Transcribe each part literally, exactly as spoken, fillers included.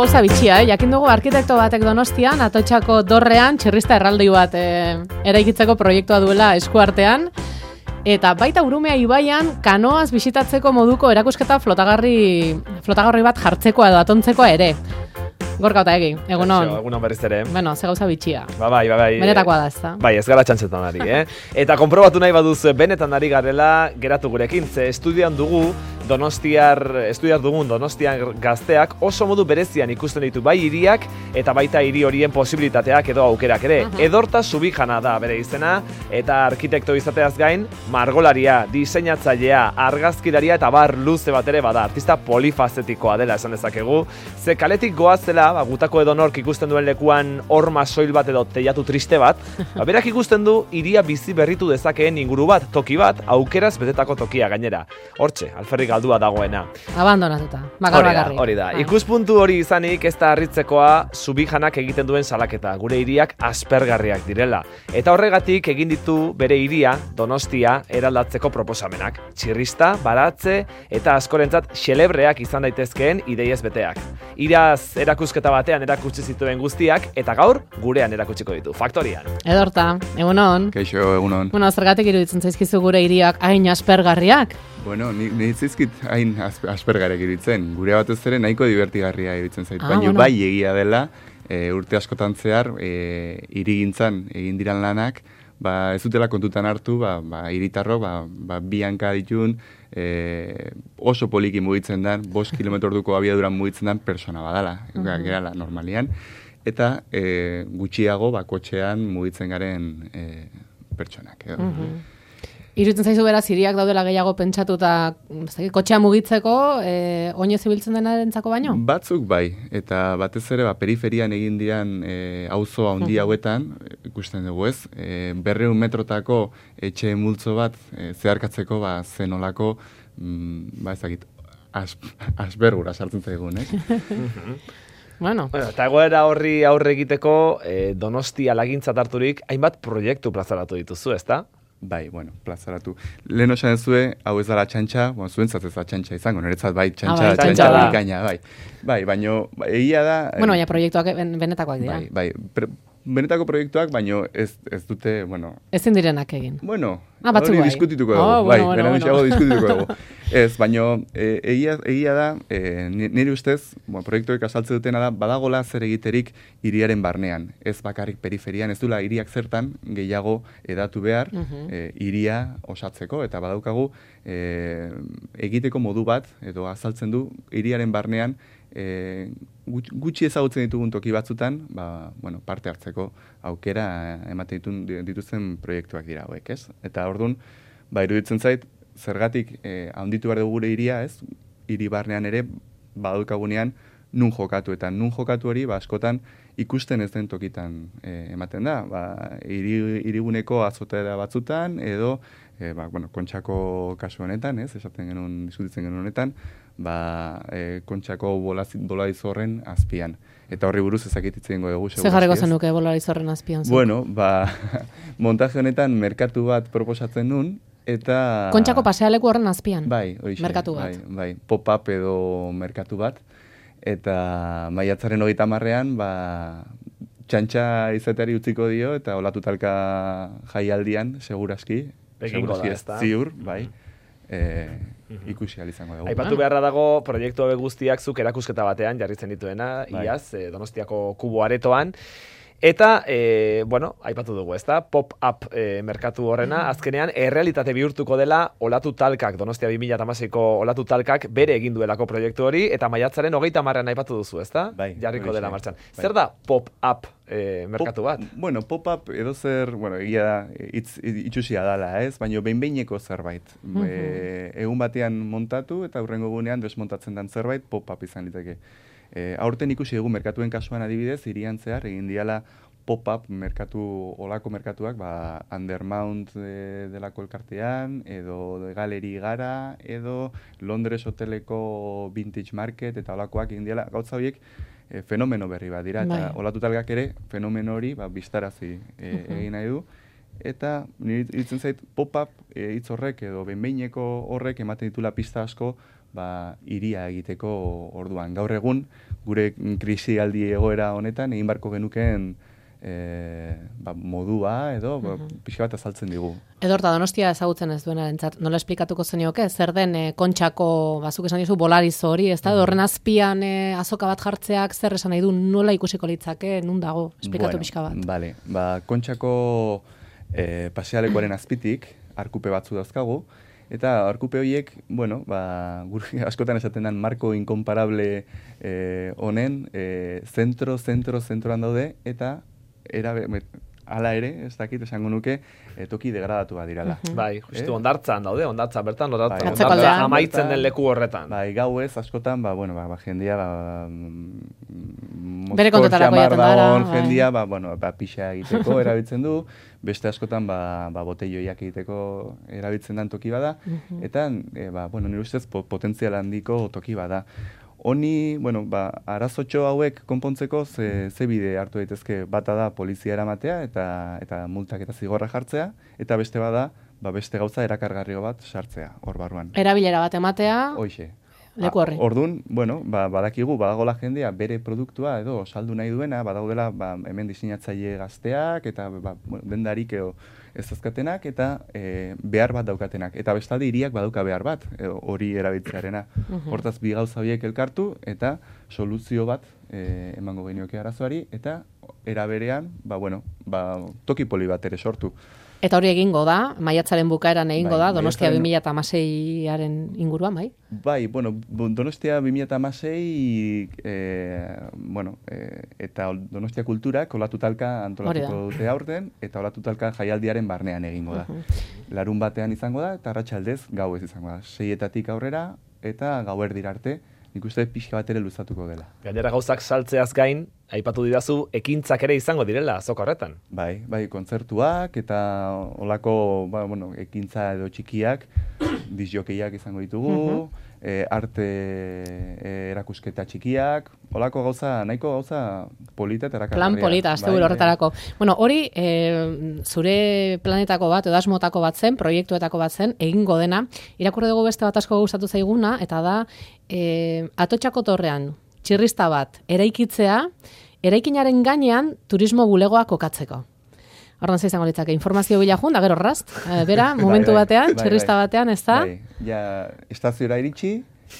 gauza bitxia, eh? Jakin dugu arkitekto batek Donostian, Atotxako dorrean, txirrista erraldoi bat eh, eraikitzeko proiektua duela eskuartean. Eta baita Urumea ibaian kanoaz bisitatzeko moduko erakusketa flotagarri, flotagarri bat jartzekoa edo atontzekoa ere. Gorka eta egi, egunon. Egunon berriz ere. Bueno, ze gauza bitxia. Ba, bai, bai, bai. Benetakoa da, ez da? Bai, ez gara txantzetan ari, eh? Eta konprobatu nahi baduz benetan ari garela, geratu gurekin, ze estudian dugu, Donostiar, estudiar dugun Donostian gazteak oso modu berezian ikusten ditu bai hiriak eta baita hiri horien posibilitateak edo aukerak ere. Uh-huh. Edorta Subijana da bere izena eta arkitekto izateaz gain, margolaria, diseinatzailea, argazkilaria eta bar luze bat ere bada. Artista polifazetikoa dela esan dezakegu. Ze kaletik goazela, ba, gutako edonork ikusten duen lekuan horma soil bat edo teilatu triste bat, ba, berak ikusten du hiria bizi berritu dezakeen inguru bat, toki bat, aukeraz betetako tokia gainera. Hortxe, alferrik galdua dagoena. Abandonatuta, bakar bakarrik. Hori da, ikuspuntu hori izanik ez da harritzekoa Subijanak egiten duen salaketa, gure hiriak aspergarriak direla. Eta horregatik egin ditu bere hiria, Donostia, eraldatzeko proposamenak. Txirrista, baratze eta askorentzat xelebreak izan daitezkeen ideiez beteak. Iraz erakusketa batean erakutsi zituen guztiak eta gaur gurean erakutsiko ditu, Faktorian. Edorta, egunon. Kaixo, egunon. Bueno, zergatik iruditzen zaizkizu gure hiriak hain aspergarriak? Bueno, ni zaizkit hain aspergarriak iruditzen. Gure batez ere nahiko divertigarria iruditzen zait. Ah, Baina bueno. bai egia dela, e, urte askotan zehar, e, hirigintzan egin diran lanak, ba, ez dutela kontutan hartu, ba, ba, hiritarrok, ba, ba, bi hanka ditun, e, oso poliki mugitzen den, bost kilometro orduko abiaduran mugitzen den persona badala, uh-huh. gerala normalian, eta e, gutxiago ba, kotxean mugitzen garen e, pertsonak. Edo. Uh-huh. Iruditzen zaizu beraz hiriak daudela gehiago pentsatuta kotxea mugitzeko, e, oinez ibiltzen denarentzako baino? Batzuk bai, eta batez ere ba, periferian egin dian e, auzo handi hauetan, ikusten dugu ez, e, berreun metrotako etxe multzo bat e, zeharkatzeko ba, zenolako, mm, ba ezakit, as, asbergura sartzen zaigun, eh? Bueno. Bueno, eta egoera horri aurre egiteko eh, Donostia lagintzat harturik hainbat proiektu plazaratu dituzu, ezta? Bai, bueno, plazaratu. Lehen osan zue, hau ez dara txantxa, bueno, zuentzat ez da txantxa izango, niretzat bai txantxa, ah, bai, txantxa da. bikaina, bai. Bai, baino, egia da... Bueno, baina proiektuak ben, benetakoak dira. Bai, bai, pre, benetako proiektuak, baino ez, ez dute, bueno... Ezin direnak egin. Bueno, ah, batzu hori bai. diskutituko dugu, oh, bai, bueno, bueno, bueno, bueno. diskutituko dugu. Ez, baino, e, egia, egia da, e, nire ustez, bueno, proiektuek azaltze dutena da, badagola zer egiterik hiriaren barnean. Ez bakarrik periferian, ez dula hiriak zertan gehiago edatu behar, uh-huh. e, hiria osatzeko, eta badaukagu e, egiteko modu bat, edo azaltzen du, hiriaren barnean, e, gutxi ezagutzen ditugun toki batzutan, ba, bueno, parte hartzeko aukera ematen ditun, dituzten proiektuak dira hauek, ez? Eta orduan, ba, iruditzen zait, zergatik eh, handitu behar dugu gure hiria, ez? Hiri barnean ere badaukagunean nun jokatu, eta nun jokatu hori ba, askotan ikusten ez den tokitan eh, ematen da. Ba, hiri, hiriguneko azotera batzutan, edo eh, ba, bueno, Kontxako kasu honetan, ez? Esaten genuen, diskutitzen genuen honetan, ba, eh, Kontxako bolaiz horren azpian. Eta horri buruz ezakititzen ingo dugu. Zer jarriko zenuke bolaiz horren azpian? Zuk? Bueno, ba, montaje honetan merkatu bat proposatzen nun, eta... Kontxako pasealeku horren azpian? Bai, oixe, merkatu bat. Bai, bai, pop-up edo merkatu bat. Eta maiatzaren hogeita hamarrean, ba, txantxa izateari utziko dio, eta olatu talka jaialdian, seguraski. Seguraski ez da. Ziur, bai. E, ikusi ahal izango dugu. Aipatu beharra dago proiektu hauek guztiak zuk erakusketa batean jarritzen dituena, bai. Iaz, eh, Donostiako kubo aretoan. Eta, e, bueno, aipatu dugu, ezta? Pop-up e, merkatu horrena, azkenean, errealitate bihurtuko dela olatu talkak, Donostia bi mila hamaseiko olatu talkak bere egin duelako proiektu hori, eta maiatzaren hogeita hamarrean aipatu duzu, ezta? Bai, jarriko dela martxan. Bai. Zer da pop-up e, merkatu bat? Pop, bueno, pop-up edo zer, bueno, egia da, itz, itxusia dala, ez? Baina behin-behineko zerbait. Uh -huh. e, egun batean montatu, eta hurrengo gunean desmontatzen den zerbait, pop-up izan liteke. E, aurten ikusi dugu merkatuen kasuan adibidez, hirian zehar, egin diala pop-up merkatu, olako merkatuak, ba, Undermount de, delako elkartean, edo de Galeri Gara, edo Londres Hoteleko Vintage Market, eta olakoak egin diala, gauza horiek e, fenomeno berri bat dira, eta olatu talgak ere fenomeno hori ba, biztarazi e, uh-huh. egin nahi du. Eta nire ditzen zait pop-up e, hitz horrek edo benbeineko horrek ematen ditula pista asko ba, iria egiteko orduan. Gaur egun, gure krisialdi egoera honetan, egin barko genukeen e, ba, modua edo uh -huh. pixka bat azaltzen digu. Edorta, Donostia ezagutzen ez duenarentzat, nola esplikatuko zenioke, zer den e, Kontxako, bazuk esan dizu, bolarizo hori, ez da, uh -huh. horren azpian e, azoka bat jartzeak, zer esan nahi du, nola ikusiko litzake, nun dago, esplikatu bueno, pixka bat. Vale, ba, Kontxako e, pasealekoaren azpitik, arkupe batzu dauzkagu, eta arkupe horiek, bueno, ba, gure askotan esaten den marko inkomparable honen, e, zentro, zentro, zentroan daude, eta erabe, hala ere, ez dakit, esango nuke, e, toki degradatu bat dirala. Uh -huh. Bai, justu eh? ondartzan daude, ondartza bertan, ondartza, bai, ondartza ondartza amaitzen den leku horretan. Bai, gau ez, askotan, ba, bueno, ba, ba jendia, ba, bere kontetarako jaten dara. Jendia, ba, bueno, ba, pixa egiteko erabiltzen du, beste askotan, ba, ba botelloiak egiteko erabiltzen den toki bada, uh -huh. eta, e, ba, bueno, nire ustez, potentzial handiko toki bada. Honi, bueno, ba, arazotxo hauek konpontzeko ze, ze bide hartu daitezke, bata da polizia eramatea eta eta multak eta zigorra jartzea, eta beste bada, ba, beste gauza erakargarrio bat sartzea hor barruan. Erabilera bat ematea. Hoixe. Leku horri. Ordun, bueno, ba, badakigu badagola jendea bere produktua edo saldu nahi duena, badaudela ba, hemen diseinatzaile gazteak eta ba, bueno, dendarik edo ez azkatenak eta e, behar bat daukatenak. Eta bestalde hiriak badauka behar bat hori erabiltzearena. Uh-huh. Hortaz bi gauza horiek elkartu eta soluzio bat e, emango genioke arazoari eta era berean, ba, bueno, ba, toki poli bat ere sortu. Eta hori egingo da, maiatzaren bukaeran egingo bai, da, Donostia bi mila hamaseiaren inguruan, bai? Bai, bueno, Donostia bi mila hamasei, e, bueno, e, eta Donostia Kulturak olatu talka antolatuko dute aurten, eta olatu talka jaialdiaren barnean egingo da. Uh-huh. Larun batean izango da, eta arratsaldez gauez izango da. Seietatik aurrera, eta gauerdira arte, nik uste pixka bat ere luzatuko dela. Gainera gauzak saltzeaz gain, aipatu didazu, ekintzak ere izango direla azoka horretan. Bai, bai, kontzertuak eta olako, ba, bueno, ekintza edo txikiak, disjokeiak izango ditugu, uh-huh. e, arte e, erakusketa txikiak, olako gauza, nahiko gauza polita eta erakargarria. Plan polita, azte bai, horretarako. Bai. Bueno, hori, e, zure planetako bat, edo asmotako bat zen, proiektuetako bat zen, egingo dena, irakurri dugu beste bat asko gustatu zaiguna, eta da, e, Atotxako torrean, txirrista bat, eraikitzea, eraikinaren gainean turismo bulegoa kokatzeko. Horren izango litzake, informazio bila jun, da gero rast, e, bera, momentu bai, bai, batean, bai, txirrista bai, batean, ez da? Bai, ja, estazioa iritsi,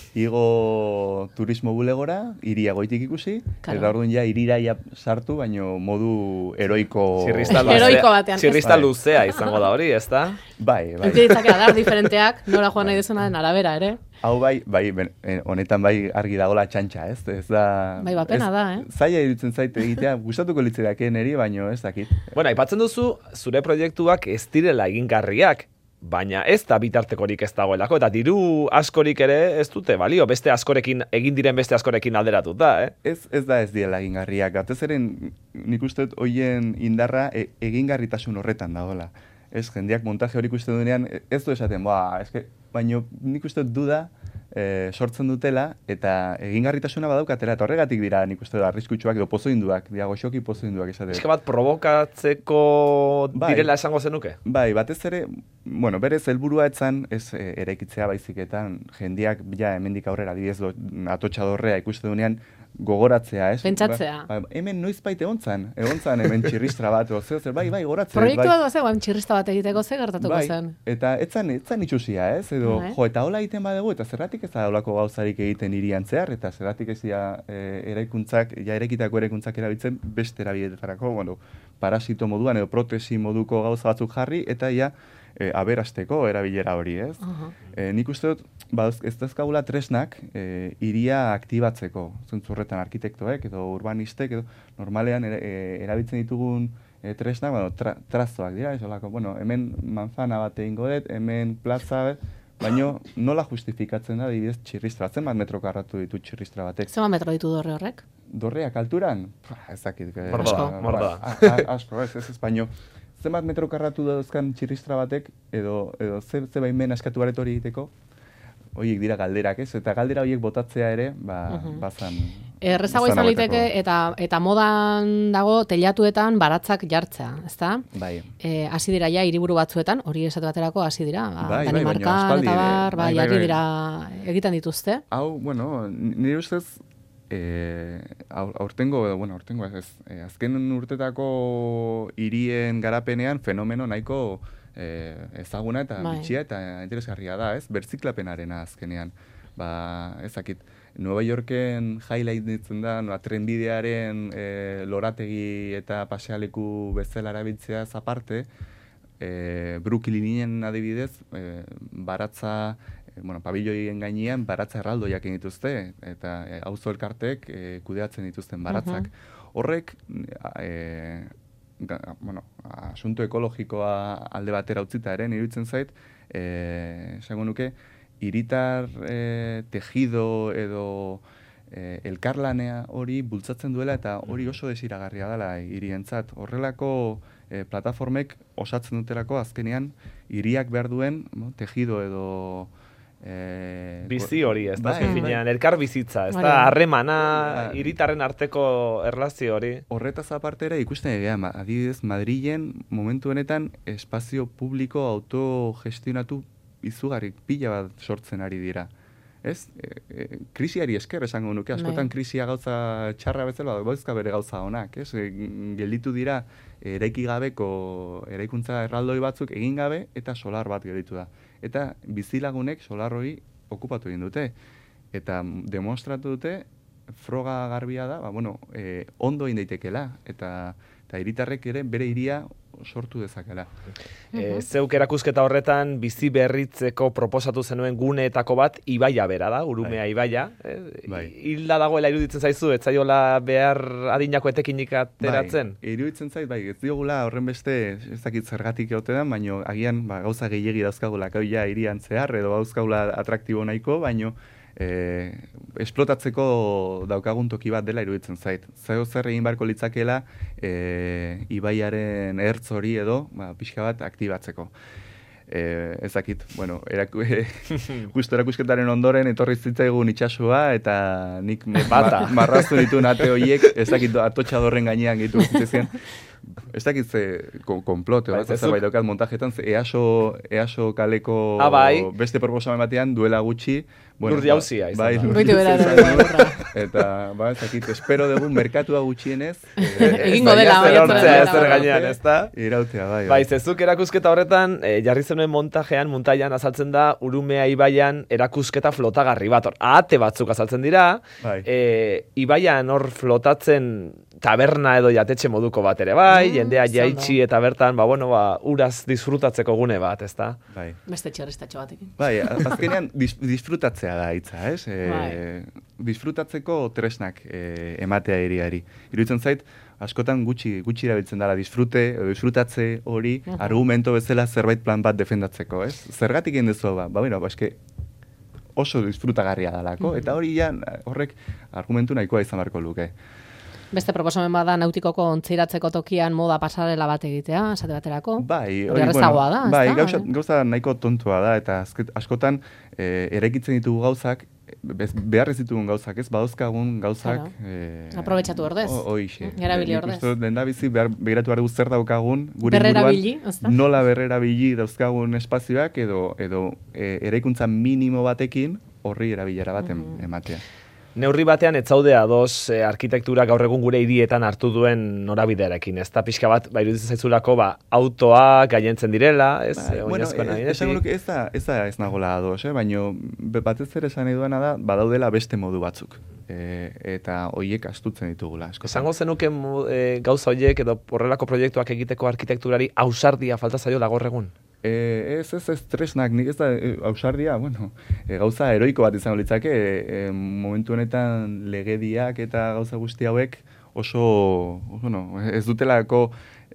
igo turismo bulegora, iria goitik ikusi, claro. Eta orduan ja irira ja sartu, baino modu heroiko... Txirrista luzea, heroiko batean. Txirrista luzea izango da hori, ez da? Bai, bai. Entzitzake adar diferenteak, nora joan nahi dezunaren arabera, ere? Hau bai, bai, ben, honetan bai argi dagola txantxa, ez? Ez da... Bai, bapena da, eh? Zaila iruditzen zaite egitea, gustatuko litzerake neri, baino ez dakit. Bueno, aipatzen duzu, zure proiektuak ez direla egingarriak, baina ez da bitartekorik ez dagoelako, eta diru askorik ere ez dute, balio, beste askorekin, egin diren beste askorekin alderatut da, eh? Ez, ez da ez direla egingarriak, batez eren nik uste hoien indarra e, egingarritasun horretan dagoela. Ez, jendeak montaje hori ikusten duenean, ez du esaten, boa, eske, baino nik uste duda e, sortzen dutela, eta egingarritasuna badaukatela, eta horregatik dira nik uste da arriskutsuak edo pozoinduak, dira goxoki pozoinduak esaten. Eske bat provokatzeko bai, direla esango zenuke? Bai, batez ere, bueno, berez helburua etzan, ez e, eraikitzea baiziketan, jendeak ja hemendik aurrera, adibidez Atotxa dorrea ikusten duenean, gogoratzea, ez? Pentsatzea. Ba, ba, hemen noizbait egontzan, egontzan hemen txirristra bat, o zer, bai, bai, goratzen. Proiektu bai. bat zegoen txirrista bat egiteko ze gertatuko bai, zen. Eta etzan, etzan itxusia, ez? Edo, bai. Jo, eta hola egiten badegu, eta zerratik ez da holako gauzarik egiten irian zehar, eta zerratik ez da e, eraikuntzak, ja eraikitako eraikuntzak erabiltzen beste erabiletarako, bueno, parasito moduan edo protesi moduko gauza batzuk jarri, eta ja, E, aberasteko erabilera hori, ez? Uh-huh. E, nik uste dut, ba, ez dazkagula tresnak e, iria aktibatzeko, zentzurretan arkitektoek edo urbanistek, edo normalean e, erabiltzen ditugun e, tresnak, bueno, tra, trazoak dira, ez olako, bueno, hemen manzana bat egingo dut, hemen plaza, baino nola justifikatzen da, dibidez, txirristra, zenbat metro karratu ditu txirristra batek? Zenbat metro ditu dorre horrek? Dorreak alturan? Ez dakit. Mordoa, mordoa. Asko, ez, ez, ez, baino. Zenbat metro karratu dauzkan txirristra batek, edo, edo ze, ze baimen askatu baret hori egiteko, horiek dira galderak, ez? Eta galdera horiek botatzea ere, ba, uh-huh. bazan... Errezago izan liteke eta eta modan dago teilatuetan baratzak jartzea, ezta? Bai. Eh, hasi dira ja hiriburu batzuetan, hori esatu baterako hasi dira, ba, Bai, bai, Danimarkan baina eta aspaldi, bar, bai, bai, bai, jarri bai. dira egiten dituzte. Hau, bueno, nire ustez, eh, aur- aurtengo, bueno, aurtengo ez, eh, azken urtetako hirien garapenean fenomeno nahiko eh, ezaguna eta Bai. bitxia eta interesgarria da, ez? Bertziklapenarena azkenean. Ba, ezakit, Nueva Yorken highlight ditzen da, no, trenbidearen eh, lorategi eta pasealeku bezala erabiltzeaz aparte, eh, Brooklynen adibidez, eh, baratza, eh, bueno, pabilloien gainean baratza erraldoiak egin dituzte, eta eh, auzo elkarteek eh, kudeatzen dituzten baratzak. Horrek, eh, ga- bueno, asunto ekologikoa alde batera utzita ere, iruditzen zait, eh, esango nuke, hiritar eh, tejido edo eh, elkarlanea hori bultzatzen duela eta hori oso desiragarria dela hirientzat. Horrelako eh, plataformek osatzen dutelako azkenean hiriak behar duen no, tejido edo eh, Bizi hori, ez da, bai, azken finean, elkar bizitza, ez Bai. da, harremana, Bai. hiritarren arteko erlazio hori. Horretaz apartera ikusten egia, ma- adibidez Madrilen momentu honetan espazio publiko autogestionatu izugarrik pila bat sortzen ari dira. Ez? E, e, krisiari esker esango nuke, askotan Bai. krisia gauza txarra bezala, bauzka bere gauza honak, ez? E, gelditu dira eraiki gabeko eraikuntza erraldoi batzuk egin gabe eta solar bat gelditu da. Eta bizilagunek solar hori okupatu egin dute. Eta demostratu dute, froga garbia da, ba, bueno, e, ondo egin daitekela, eta eta hiritarrek ere bere hiria sortu dezakela. E, zeuk erakusketa horretan bizi berritzeko proposatu zenuen guneetako bat ibaia bera da, Urumea Bai. ibaia. Eh? Bai. Hilda dagoela iruditzen zaizu, ez zaiola behar adinako etekinik ateratzen? Bai, iruditzen zait, bai, ez diogula horren beste, ez dakit zergatik egote da, baino agian ba, gauza gehiegi dauzkagula, gauia hirian zehar, edo dauzkagula atraktibo nahiko, baino eh, esplotatzeko daukagun toki bat dela iruditzen zait. Zeo zer egin beharko litzakela eh, ibaiaren ertz hori edo ba, pixka bat aktibatzeko. Eh, ez dakit, bueno, eraku, justo erakusketaren ondoren etorri zitzaigun itxasua eta nik Bata. ma, marraztu dituen ate horiek, ez dakit atotxadorren gainean gehitu zitzezien. Ez dakit ze kon, konplote, Bai, bat, zezuk- zerbait daukat montajetan, ze EASO, EASO kaleko Ah, bai. beste proposamen batean duela gutxi. Lur jauzia izan bai, da. lur Goitu bera jauzia ere, izan da. lurra. Eta, ba, ez dakit, espero dugu merkatua gutxienez. Egingo Ez da, dela, zer bai, hortzea, dela, ezer bai. gainean, ez da? Irautea, bai. Bai, zezuk erakusketa horretan, e, jarri zenuen montajean, muntaian azaltzen da, Urumea ibaian erakusketa flotagarri bat. Hor, ahate batzuk azaltzen dira, Bai. e, ibaian hor flotatzen taberna edo jatetxe moduko bat ere bai, Mm, jendea zondo. jaitsi eta bertan, ba, bueno, ba, uraz disfrutatzeko gune bat, ez da? Bai. Beste txerristatxo batekin. Bai, a- azkenean dis, disfrutatzea da hitza, ez? E, Bai. Disfrutatzeko tresnak e, ematea hiriari. Iruditzen zait, askotan gutxi gutxi erabiltzen dela disfrute edo disfrutatze hori Mhm. argumento bezala zerbait plan bat defendatzeko, ez? Zergatik egin duzu ba? Ba, bueno, ba, eske oso disfrutagarria dalako, Mhm. eta hori ja horrek argumentu nahikoa izan beharko luke. Beste proposamen bada nautikoko ontziratzeko tokian moda pasarela bat egitea, esate baterako. Bai, Hori errazagoa da, bai, ezta? gauza, gauza nahiko tontua da, eta azket, askotan e, eraikitzen ditugu gauzak, bez, behar ez ditugun gauzak, ez badauzkagun gauzak... Claro. E, Aprobetxatu ordez. o- Hoixe. Erabili Nik ordez. uste dut lehendabizi behar, begiratu behar dugu zer daukagun, gure Berrerabili, inguruan, ezta? nola berrerabili dauzkagun espazioak, edo, edo e, eraikuntza minimo batekin horri erabilera bat em- Mhm. ematea. Neurri batean ez zaude ados eh, arkitektura gaur egun gure hirietan hartu duen norabidearekin, ez da pixka bat, ba, iruditzen zaizulako, ba, autoak gailentzen direla, ez? Bai, eh, bueno, oinezko eh, nabidetik. esango nuke ez da, ez da ez nagola ados, eh? baina batez ere esan nahi duena da, badaudela beste modu batzuk. E, eta hoiek astutzen ditugula. askotan. Esango zenuke mo- eh, gauza horiek edo horrelako proiektuak egiteko arkitekturari ausardia falta zaiola gaur egun? E, ez, ez, ez tresnak, nik ez da, e, ausardia, bueno, e, gauza heroiko bat izango litzake, e, e, momentu honetan legediak eta gauza guzti hauek oso, bueno, ez dutelako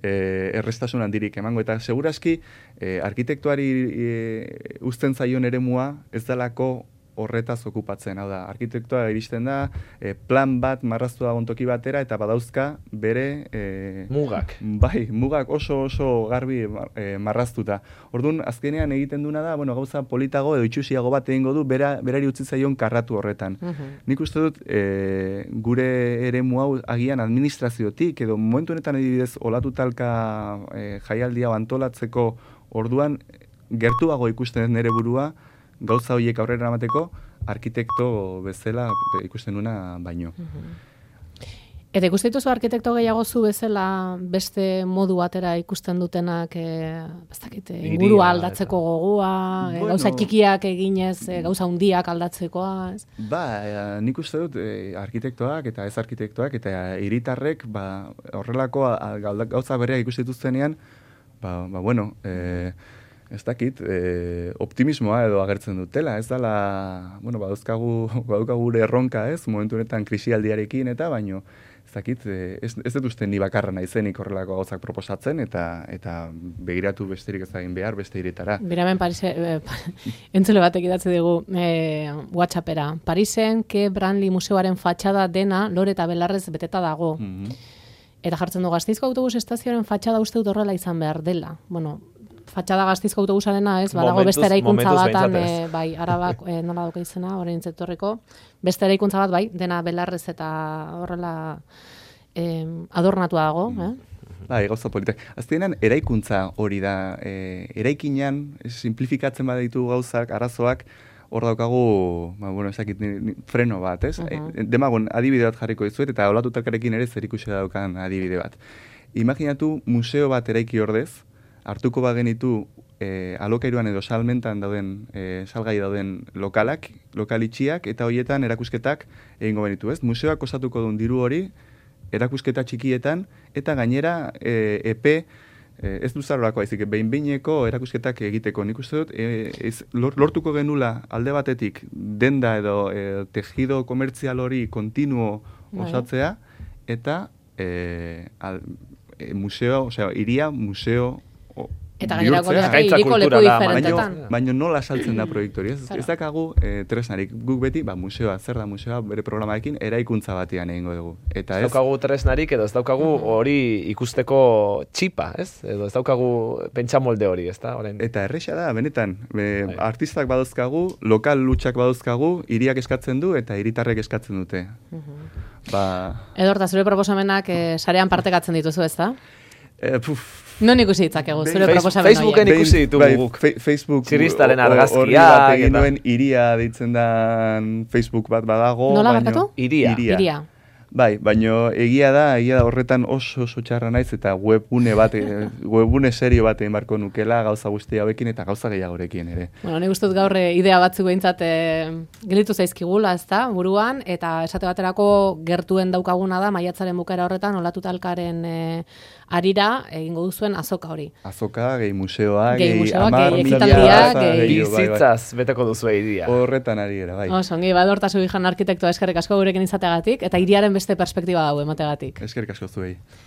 e, errestasun handirik emango, eta segurazki e, arkitektuari e, uzten zaion eremua ez dalako horretaz okupatzen. Hau da, arkitektoa iristen da, e, plan bat marraztu da ontoki batera, eta badauzka bere... E, mugak. Bai, mugak oso oso garbi e, marraztuta. Orduan, azkenean egiten duna da, bueno, gauza politago edo itxusiago bat egingo du, bera, berari utzi zaion karratu horretan. Uh-huh. Nik uste dut, e, gure eremu hau agian administraziotik, edo momentu honetan adibidez, olatu talka e, jaialdi hau antolatzeko orduan, gertuago ikusten nere burua, gauza horiek aurrera eramateko, arkitekto bezala ikusten duna baino. Uh-huh. Eta ikusten dituzu arkitekto gehiago zu bezala beste modu batera ikusten dutenak e, bastakite, ingurua aldatzeko eta... gogoa, bueno, e, gauza txikiak eginez, e, gauza hundiak aldatzekoa, ez? Ba, e, nik uste dut e, arkitektoak eta ez arkitektoak eta hiritarrek ba, horrelako a, gauza berriak ikusten dituztenean, ba, ba bueno, e, ez dakit, e, optimismoa edo agertzen dutela, ez dela, bueno, badauzkagu, badauzkagu gure erronka, ez, momentu honetan krisialdiarekin eta baino, ez dakit, ez, ez dut uste ni bakarra naizenik horrelako gauzak proposatzen, eta eta begiratu besterik ez egin behar, beste hiretara. Biramen, Parise, eh, entzule batek idatzi dugu eh, WhatsAppera. Parisen, ke Branly museoaren fatxada dena, lore eta belarrez beteta dago. Mm-hmm. Eta jartzen du Gasteizko autobus estazioaren fatxada uste dut horrela izan behar dela. Bueno, fatxada Gasteizko autobusarena, ez, badago beste eraikuntza batan, e, bai, arabak, e, nola doka izena, orain zetorreko, beste eraikuntza bat, bai, dena belarrez eta horrela e, adornatua dago, eh? Bai, gauza politak. Azkenean, eraikuntza hori da, e, eraikinan, simplifikatzen baditu gauzak, arazoak, hor daukagu, ba, bueno, ezakit, freno bat, ez? Uh-huh. E, demagun, adibide bat jarriko dizuet, eta olatutarekin ere zer ikusi daukan adibide bat. Imaginatu museo bat eraiki ordez, hartuko bagenitu e, alokairuan edo salmentan dauden, e, salgai dauden lokalak, lokalitxiak, eta horietan erakusketak egingo benitu, ez? Museoak osatuko duen diru hori, erakusketa txikietan, eta gainera e, epe, e, ez duzarorako haizik, behin-behineko erakusketak egiteko. Nik uste dut, e, ez, lortuko genula alde batetik denda edo e, tejido komertzial hori kontinuo osatzea, eta e, al, e, museo, osea, iria museo eta gainerako iriko leku diferentetan. Baina nola saltzen da proiektu hori. Ez, ez dakagu e, tresnarik. Guk beti, ba, museoa, zer da museoa, bere programaekin, eraikuntza batean egingo dugu. Eta ez, ez daukagu tresnarik, edo ez daukagu hori ikusteko txipa, ez? Edo ez daukagu pentsamolde hori, ez da? Orain. Eta erresa da, benetan, be, artistak badozkagu, lokal lutsak badozkagu, hiriak eskatzen du eta hiritarrek eskatzen dute. Uh-huh. Ba... Edo horta, zure proposamenak e, sarean partekatzen dituzu, ez da? E, puf, non ikusi ditzakegu, zure proposamen horiek. Facebooken ikusi ditugu guk. Bai, Facebook Txiristaren argazkia. Horri bat egin duen iria deitzen da Facebook bat badago. Nola barkatu? Iria. Iria. Iria. Bai, baino egia da, egia da horretan oso oso txarra naiz eta webgune bat, webgune serio bat egin barko nukela gauza guzti hauekin eta gauza gehiagorekin ere. Bueno, nik uste dut gaur idea batzuk behintzat e, gelitu zaizkigula, ezta, buruan, eta esate baterako gertuen daukaguna da, maiatzaren bukera horretan, olatu talkaren e, arira egingo duzuen azoka hori. Azoka, gehi museoa, gehi amar, gehi ekitaldia, gehi... Bizitzaz beteko duzu iria. Horretan ari era, bai. Oso, ongi, badorta zubijan arkitektoa eskerrik asko gurekin izateagatik, eta hiriaren beste perspektiba hau emategatik. Eskerrik asko zuei.